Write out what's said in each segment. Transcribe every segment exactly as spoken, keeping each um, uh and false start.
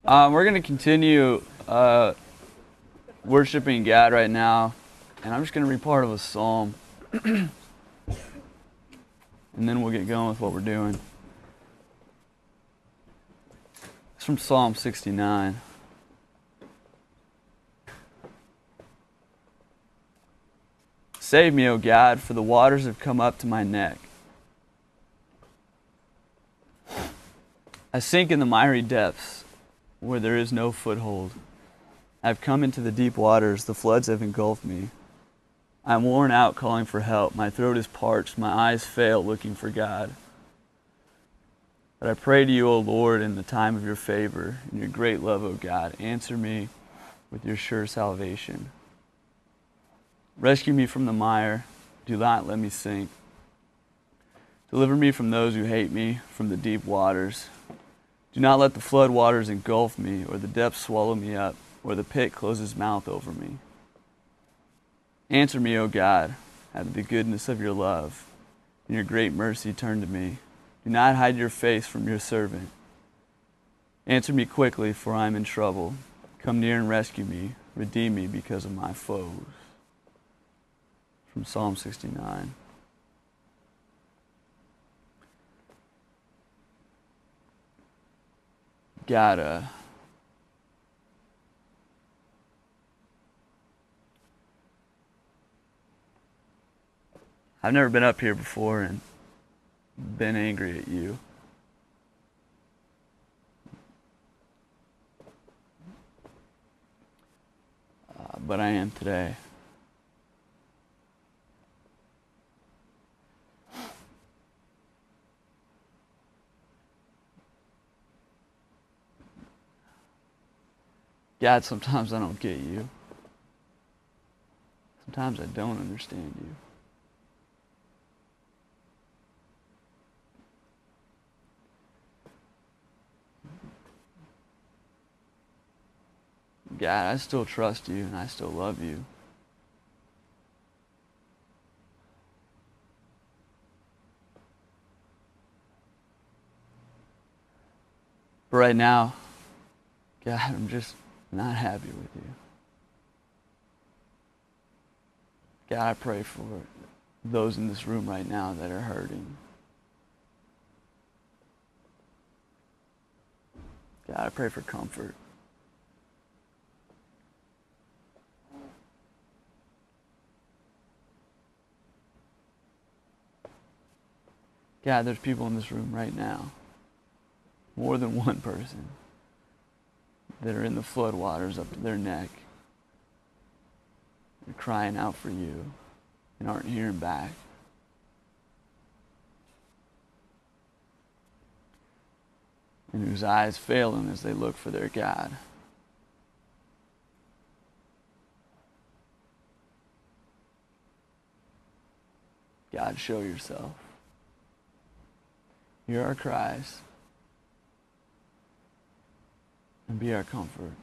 Um, we're going to continue uh, worshiping God right now, and I'm just going to read part of a psalm, and then we'll get going with what we're doing. It's from Psalm sixty-nine. Save me, O God, for the waters have come up to my neck. I sink in the miry depths, where there is no foothold. I have come into the deep waters, the floods have engulfed me. I am worn out calling for help, my throat is parched, my eyes fail looking for God. But I pray to you, O Lord, in the time of your favor, in your great love, O God, answer me with your sure salvation. Rescue me from the mire, do not let me sink. Deliver me from those who hate me, from the deep waters. Do not let the flood waters engulf me, or the depths swallow me up, or the pit close its mouth over me. Answer me, O God, out of the goodness of your love. In your great mercy turn to me. Do not hide your face from your servant. Answer me quickly, for I am in trouble. Come near and rescue me. Redeem me because of my foes. From Psalm sixty-nine. God, uh, I've never been up here before and been angry at you. Uh, but I am today. God, sometimes I don't get you. Sometimes I don't understand you. God, I still trust you and I still love you. But right now, God, I'm just not happy with you. God, I pray for those in this room right now that are hurting. God, I pray for comfort. God, there's people in this room right now, more than one person, that are in the floodwaters up to their neck. They're crying out for you and aren't hearing back. And whose eyes fail them as they look for their God. God, show yourself. Hear our cries and be our comfort.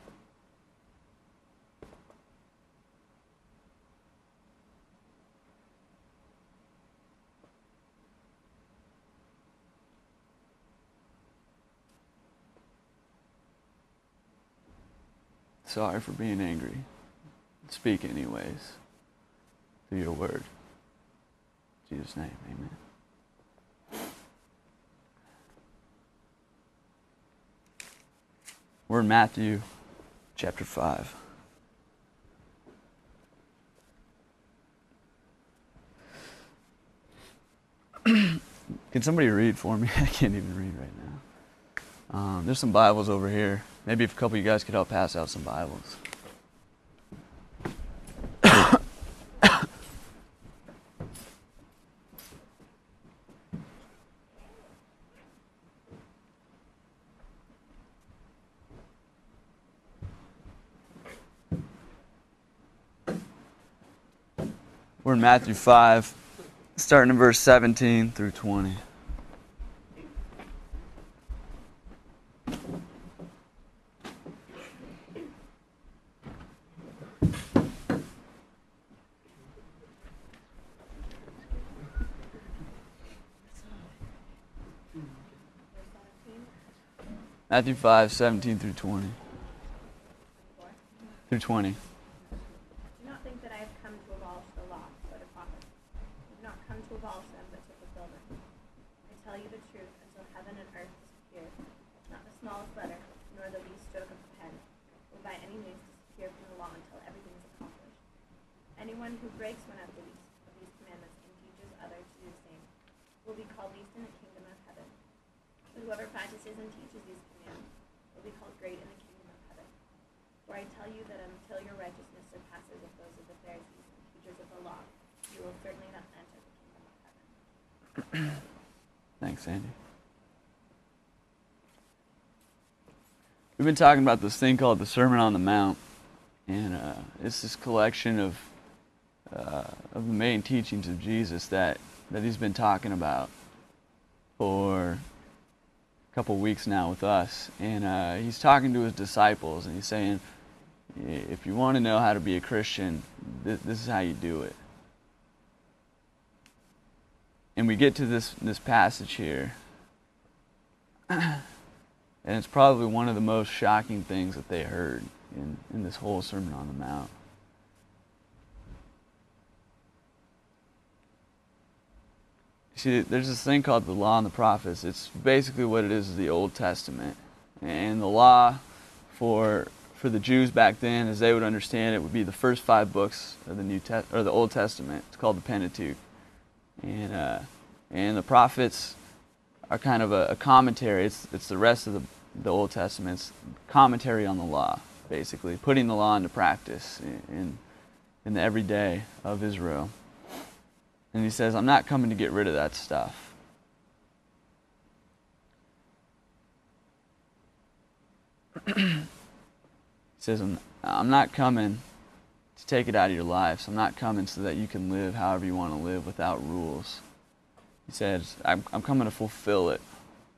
Sorry for being angry. Speak anyways through your word. In Jesus' name, amen. We're in Matthew chapter five. Can somebody read for me? I can't even read right now. Um, there's some Bibles over here. Maybe if a couple of you guys could help pass out some Bibles. We're in Matthew five, starting in verse seventeen through twenty. Matthew five, seventeen through twenty. Through twenty. Do not think that I have come to abolish the law or the prophets. I have not come to abolish them, but to fulfill them. I tell you the truth, until heaven and earth disappear, not the smallest letter, nor the least stroke of the pen, will by any means disappear from the law until everything is accomplished. Anyone who breaks one of the least of these commandments and teaches others to do the same will be called least in the kingdom of heaven. But whoever practices and teaches these commandments will be called great in the kingdom of heaven. For I tell you that until your righteousness surpasses of those of the Pharisees and teachers of the law, you will certainly not enter the kingdom of heaven. Thanks, Andy. We've been talking about this thing called the Sermon on the Mount, and uh, it's this collection of uh, of the main teachings of Jesus that, that he's been talking about for a couple weeks now with us. And uh, he's talking to his disciples, and he's saying, if you want to know how to be a Christian, th- this is how you do it. And we get to this, this passage here, and it's probably one of the most shocking things that they heard in, in this whole Sermon on the Mount. See, there's this thing called the Law and the Prophets. It's basically what it is is the Old Testament. And the law for for the Jews back then, as they would understand it, would be the first five books of the New Te- or the Old Testament. It's called the Pentateuch. And uh, and the prophets are kind of a, a commentary. It's it's the rest of the the Old Testament. It's commentary on the law, basically putting the law into practice in in, in the everyday of Israel. And he says, I'm not coming to get rid of that stuff. He says, I'm, I'm not coming to take it out of your lives. I'm not coming so that you can live however you want to live without rules. He says, I'm, I'm coming to fulfill it.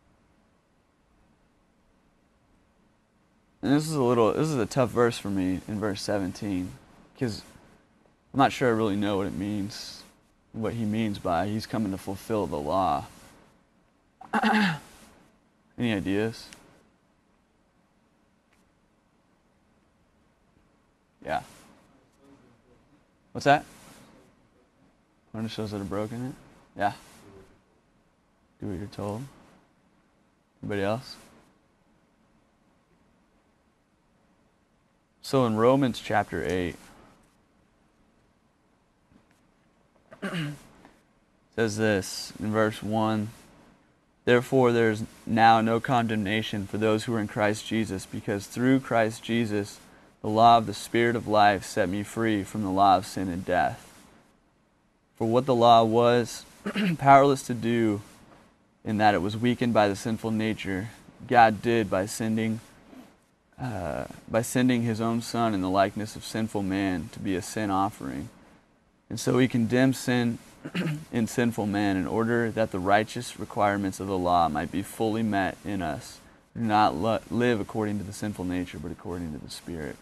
And this is a little, this is a tough verse for me in verse seventeen, because I'm not sure I really know what it means. What he means by he's coming to fulfill the law. Any ideas? Yeah. What's that? Learn the shows that are broken it? Yeah. Do what you're told. Anybody else? So in Romans chapter eight, says this in verse one, therefore there is now no condemnation for those who are in Christ Jesus, because through Christ Jesus the law of the Spirit of life set me free from the law of sin and death. For what the law was powerless to do, in that it was weakened by the sinful nature, God did by sending uh, by sending his own Son in the likeness of sinful man to be a sin offering. And so he condemned sin in sinful man in order that the righteous requirements of the law might be fully met in us, who do not lo- live according to the sinful nature, but according to the Spirit.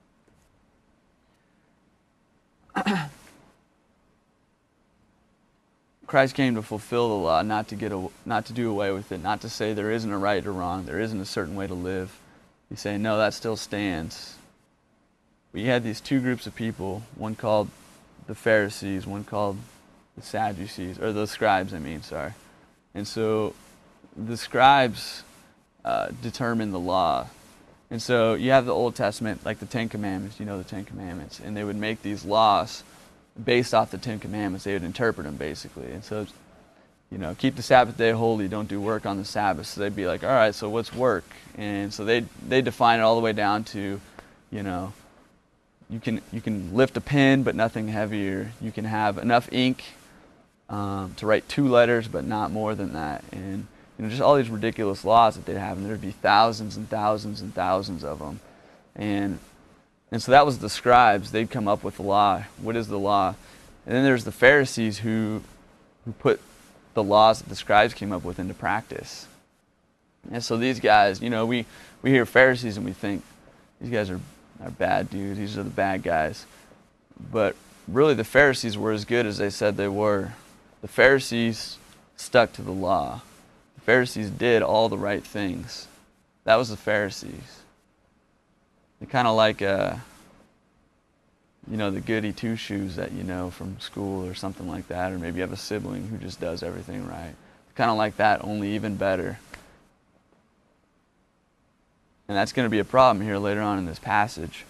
Christ came to fulfill the law, not to get a, not to do away with it, not to say there isn't a right or wrong, there isn't a certain way to live. He's saying, no, that still stands. We had these two groups of people, one called the Pharisees, one called the Sadducees, or the scribes, I mean, sorry. And so the scribes uh, determine the law. And so you have the Old Testament, like the Ten Commandments, you know the Ten Commandments, and they would make these laws based off the Ten Commandments. They would interpret them, basically. And so, you know, keep the Sabbath day holy, don't do work on the Sabbath. So they'd be like, all right, so what's work? And so they they define it all the way down to, you know, You can you can lift a pen, but nothing heavier. You can have enough ink um, to write two letters, but not more than that. And you know, just all these ridiculous laws that they'd have, and there'd be thousands and thousands and thousands of them. And and so that was the scribes. They'd come up with the law. What is the law? And then there's the Pharisees who who put the laws that the scribes came up with into practice. And so these guys, you know, we we hear Pharisees and we think these guys are. are bad dudes, these are the bad guys. But really the Pharisees were as good as they said they were. The Pharisees stuck to the law. The Pharisees did all the right things. That was the Pharisees. They're kind of like, uh, you know, the goody two-shoes that you know from school or something like that, or maybe you have a sibling who just does everything right. Kind of like that, only even better. And that's going to be a problem here later on in this passage.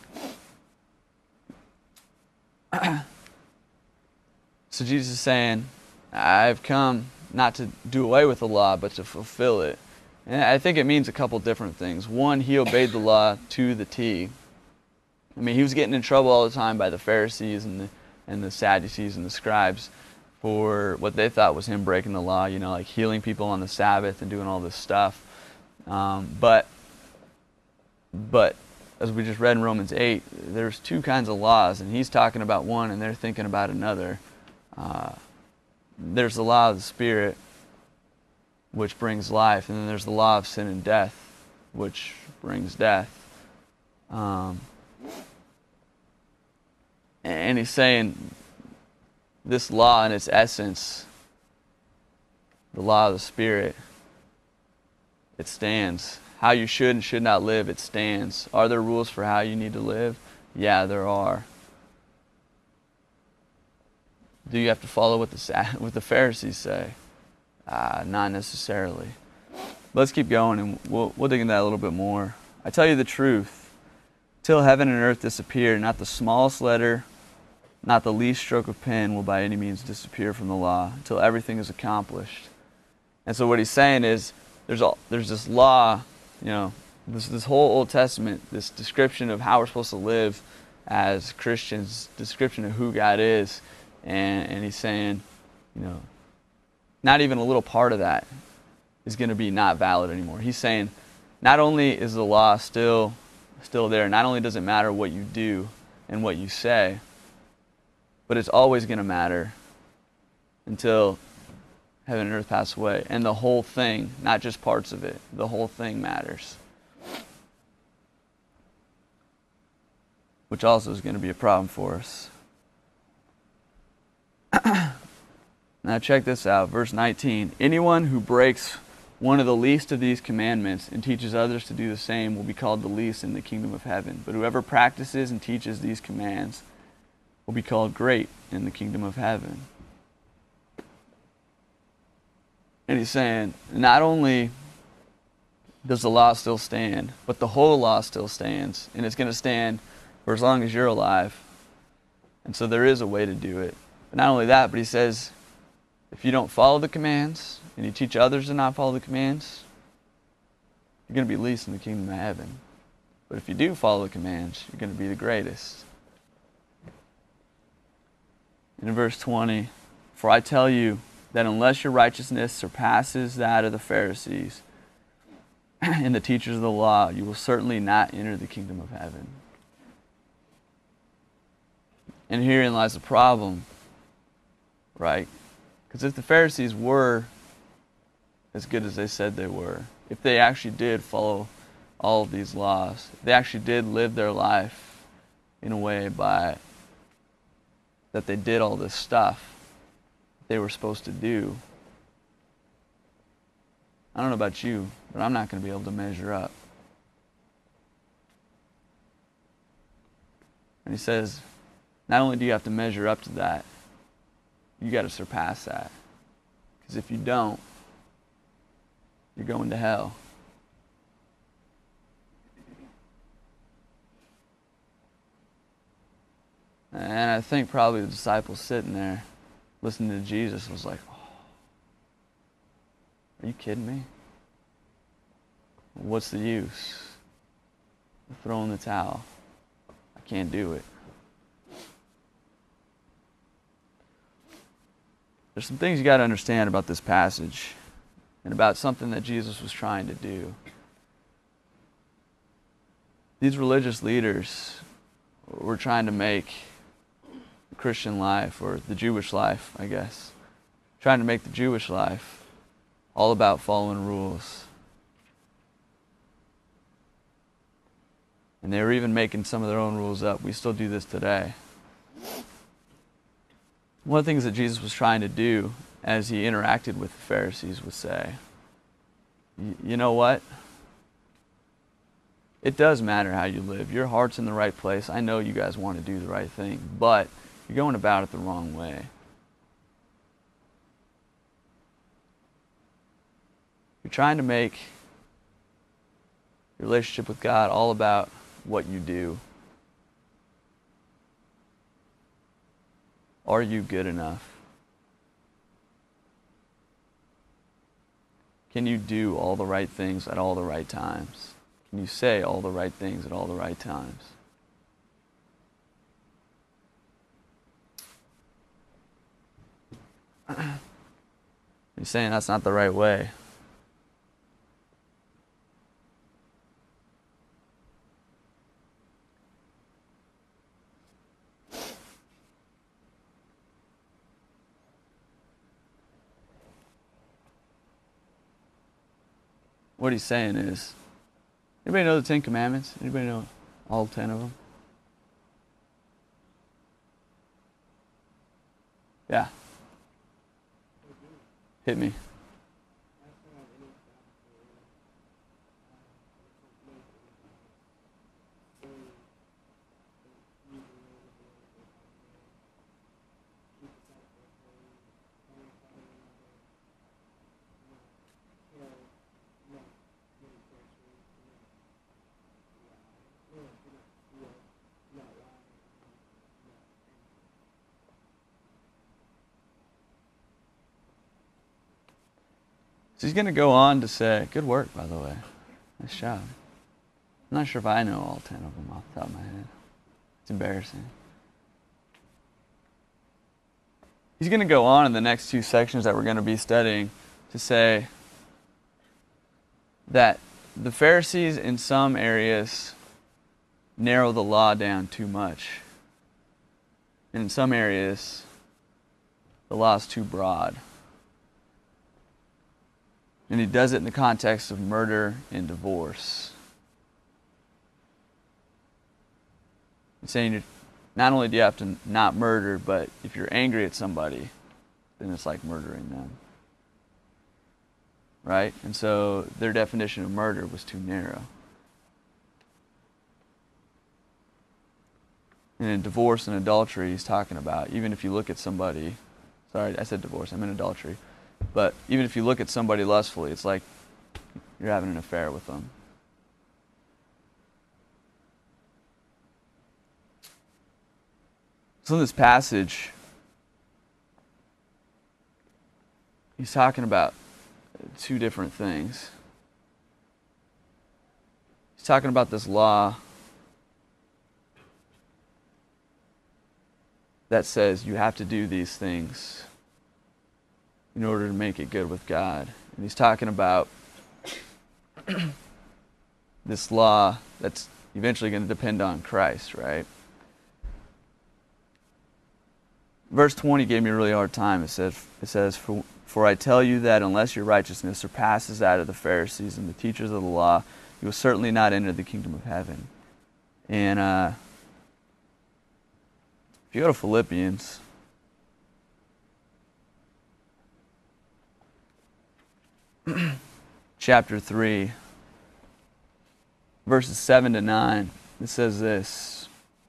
So Jesus is saying, I've come not to do away with the law, but to fulfill it. And I think it means a couple different things. One, he obeyed the law to the T. I mean, he was getting in trouble all the time by the Pharisees and the, and the Sadducees and the scribes for what they thought was him breaking the law, you know, like healing people on the Sabbath and doing all this stuff. Um, but, but as we just read in Romans eight, there's two kinds of laws, and he's talking about one and they're thinking about another. Uh, there's the law of the Spirit, which brings life, and then there's the law of sin and death, which brings death. Um, and he's saying this law in its essence, the law of the Spirit, it stands. How you should and should not live, it stands. Are there rules for how you need to live? Yeah, there are. Do you have to follow what the what the Pharisees say? Uh, not necessarily. Let's keep going, and we'll we'll dig into that a little bit more. I tell you the truth, till heaven and earth disappear, not the smallest letter, not the least stroke of pen will by any means disappear from the law until everything is accomplished. And so what he's saying is, there's all there's this law, you know, this this whole Old Testament, this description of how we're supposed to live as Christians, description of who God is, and and he's saying, you know, not even a little part of that is going to be not valid anymore. He's saying, not only is the law still still there, not only does it matter what you do and what you say, but it's always going to matter until heaven and earth pass away. And the whole thing, not just parts of it, the whole thing matters. Which also is going to be a problem for us. Now check this out, verse nineteen. Anyone who breaks one of the least of these commandments and teaches others to do the same will be called the least in the kingdom of heaven. But whoever practices and teaches these commands will be called great in the kingdom of heaven. And he's saying, not only does the law still stand, but the whole law still stands. And it's going to stand for as long as you're alive. And so there is a way to do it. But not only that, but he says, if you don't follow the commands, and you teach others to not follow the commands, you're going to be least in the kingdom of heaven. But if you do follow the commands, you're going to be the greatest. And in verse twenty, for I tell you that unless your righteousness surpasses that of the Pharisees and the teachers of the law, you will certainly not enter the kingdom of heaven. And herein lies the problem, right? Because if the Pharisees were as good as they said they were, if they actually did follow all of these laws, if they actually did live their life in a way by that they did all this stuff they were supposed to do, I don't know about you, but I'm not going to be able to measure up. And he says, not only do you have to measure up to that, you got to surpass that. Because if you don't, you're going to hell. And I think probably the disciples sitting there listening to Jesus was like, oh, are you kidding me? What's the use? I'm throwing the towel. I can't do it. There's some things you got to understand about this passage and about something that Jesus was trying to do. These religious leaders were trying to make the Christian life, or the Jewish life, I guess, trying to make the Jewish life all about following rules. And they were even making some of their own rules up. We still do this today. One of the things that Jesus was trying to do as he interacted with the Pharisees was say, you know what? It does matter how you live. Your heart's in the right place. I know you guys want to do the right thing, but you're going about it the wrong way. You're trying to make your relationship with God all about what you do. Are you good enough? Can you do all the right things at all the right times? Can you say all the right things at all the right times? You're saying that's not the right way. What he's saying is, anybody know the Ten Commandments? Anybody know all ten of them? Yeah. Hit me. So he's going to go on to say, good work, by the way. Nice job. I'm not sure if I know all ten of them off the top of my head. It's embarrassing. He's going to go on in the next two sections that we're going to be studying to say that the Pharisees in some areas narrow the law down too much. And in some areas, the law is too broad. And he does it in the context of murder and divorce. He's saying not only do you have to not murder, but if you're angry at somebody, then it's like murdering them. Right? And so their definition of murder was too narrow. And in divorce and adultery, he's talking about, even if you look at somebody, sorry, I said divorce, I meant adultery. But even if you look at somebody lustfully, it's like you're having an affair with them. So in this passage, he's talking about two different things. He's talking about this law that says you have to do these things in order to make it good with God. And he's talking about this law that's eventually going to depend on Christ, right? Verse twenty gave me a really hard time. It says, it says for, for I tell you that unless your righteousness surpasses that of the Pharisees and the teachers of the law, you will certainly not enter the kingdom of heaven. And uh, if you go to Philippians, chapter three, verses seven to nine, it says this.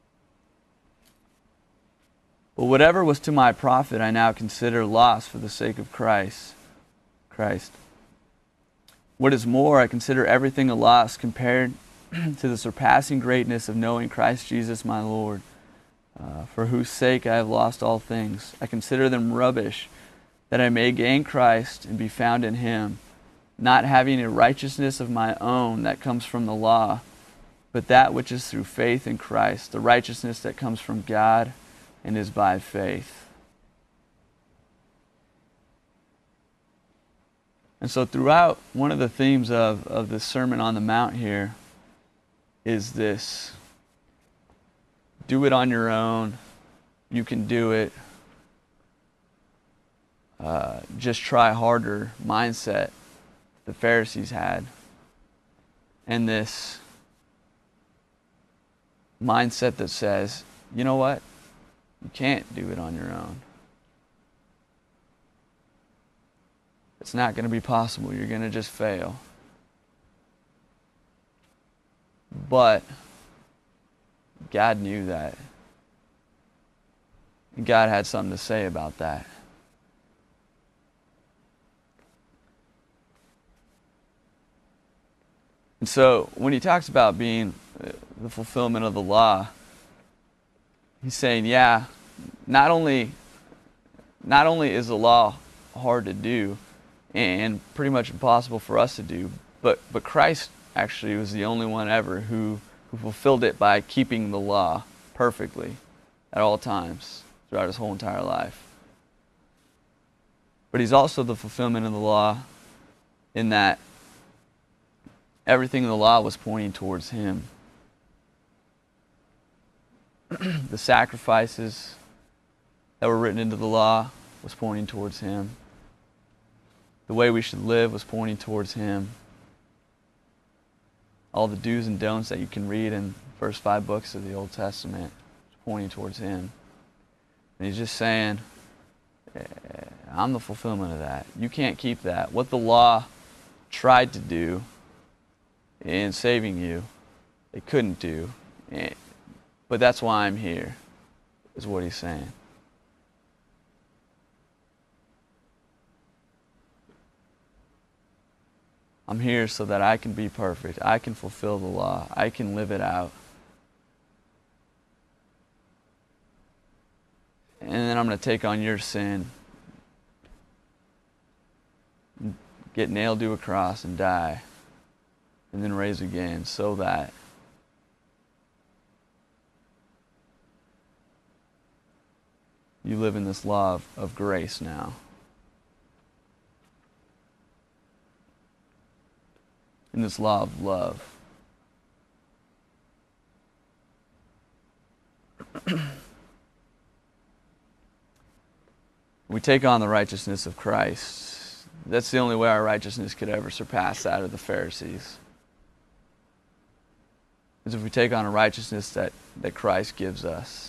But whatever was to my profit, I now consider loss for the sake of Christ. Christ. What is more, I consider everything a loss compared to the surpassing greatness of knowing Christ Jesus my Lord, uh, for whose sake I have lost all things. I consider them rubbish, that I may gain Christ and be found in him, not having a righteousness of my own that comes from the law, but that which is through faith in Christ, the righteousness that comes from God and is by faith. And so throughout, one of the themes of, of the Sermon on the Mount here is this: do it on your own, you can do it, uh, just try harder mindset the Pharisees had, and this mindset that says, you know what, you can't do it on your own. It's not going to be possible. You're going to just fail. But God knew that. And God had something to say about that. And so when he talks about being the fulfillment of the law, he's saying, yeah, not only not only is the law hard to do and pretty much impossible for us to do, but but Christ actually was the only one ever who, who fulfilled it by keeping the law perfectly at all times throughout his whole entire life. But he's also the fulfillment of the law in that everything in the law was pointing towards him. The sacrifices that were written into the law was pointing towards him. The way we should live was pointing towards him. All the do's and don'ts that you can read in the first five books of the Old Testament is pointing towards him. And he's just saying, I'm the fulfillment of that. You can't keep that. What the law tried to do in saving you, it couldn't do. But that's why I'm here, is what he's saying. I'm here so that I can be perfect. I can fulfill the law. I can live it out. And then I'm going to take on your sin, get nailed to a cross and die, and then raise again so that you live in this law of, of grace now. In this law of love. We take on the righteousness of Christ. That's the only way our righteousness could ever surpass that of the Pharisees. Is if we take on a righteousness that, that Christ gives us.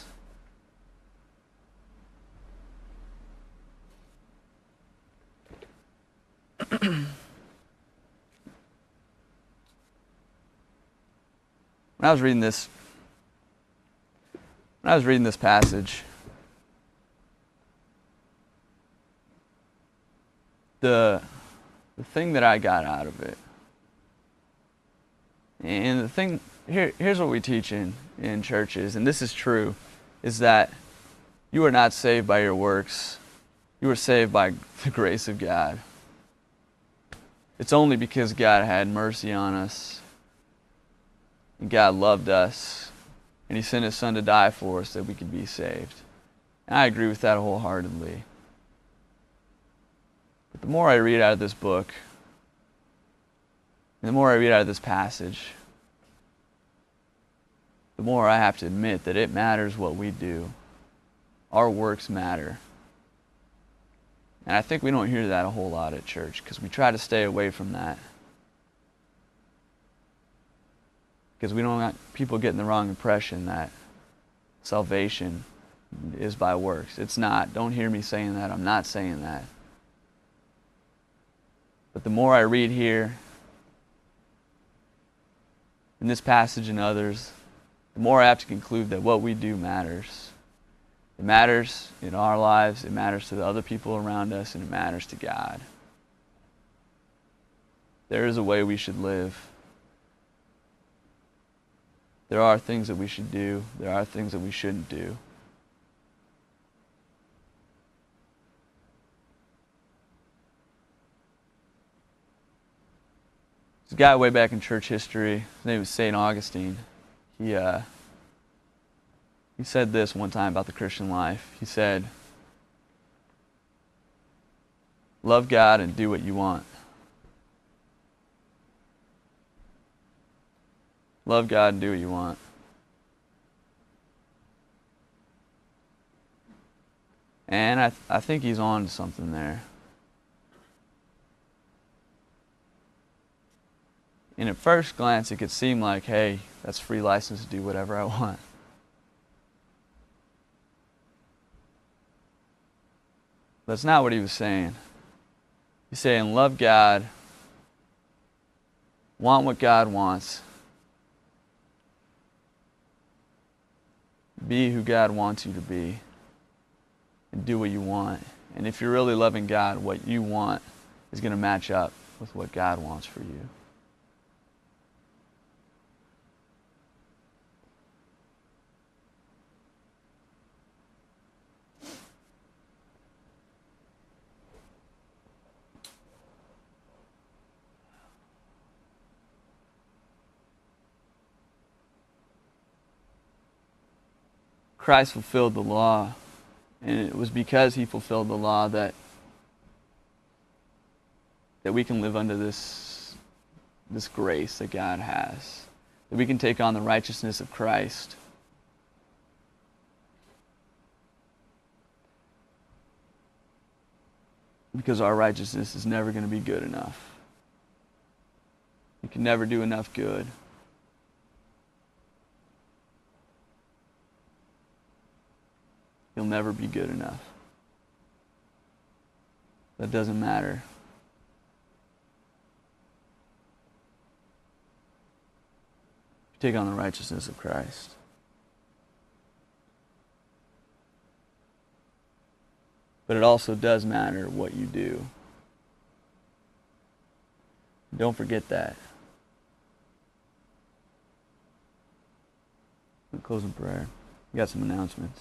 When I was reading this, when I was reading this passage, the the thing that I got out of it, and the thing here here's what we teach in in churches, and this is true, is that you are not saved by your works. You are saved by the grace of God. It's only because God had mercy on us. And God loved us, and he sent his son to die for us that we could be saved. And I agree with that wholeheartedly. But the more I read out of this book, and the more I read out of this passage, the more I have to admit that it matters what we do. Our works matter. And I think we don't hear that a whole lot at church, because we try to stay away from that. Because we don't want people getting the wrong impression that salvation is by works. It's not. Don't hear me saying that. I'm not saying that. But the more I read here, in this passage and others, the more I have to conclude that what we do matters. It matters in our lives, it matters to the other people around us, and it matters to God. There is a way we should live. There are things that we should do. There are things that we shouldn't do. There's a guy way back in church history. His name was Saint Augustine. He uh, he said this one time about the Christian life. He said, "Love God and do what you want." Love God and do what you want. And I, th- I think he's on to something there. And at first glance, it could seem like, hey, that's free license to do whatever I want. That's not what he was saying. He's saying, love God, want what God wants, be who God wants you to be and do what you want. And if you're really loving God, what you want is going to match up with what God wants for you. Christ fulfilled the law, and it was because he fulfilled the law that that we can live under this this grace that God has, that we can take on the righteousness of Christ. Because our righteousness is never going to be good enough. You can never do enough good. You'll never be good enough. That doesn't matter. You take on the righteousness of Christ. But it also does matter what you do. Don't forget that. We'll close in prayer. We got some announcements.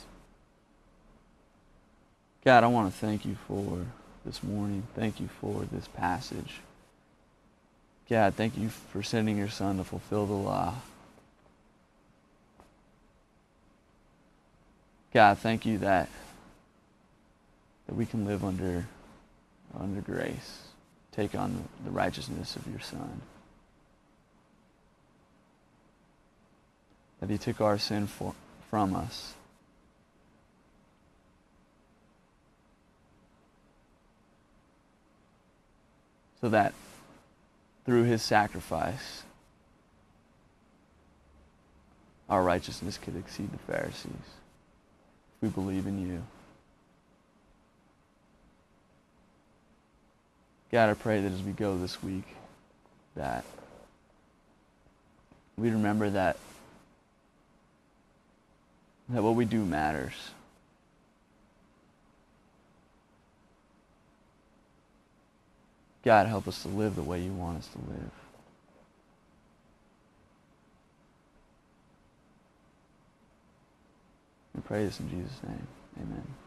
God, I want to thank you for this morning. Thank you for this passage. God, thank you for sending your Son to fulfill the law. God, thank you that, that we can live under, under grace, take on the, the righteousness of your Son. That he took our sin for, from us. So that through his sacrifice, our righteousness could exceed the Pharisees. If we believe in you. God, I pray that as we go this week, that we remember that, that what we do matters. God, help us to live the way you want us to live. We pray this in Jesus' name. Amen.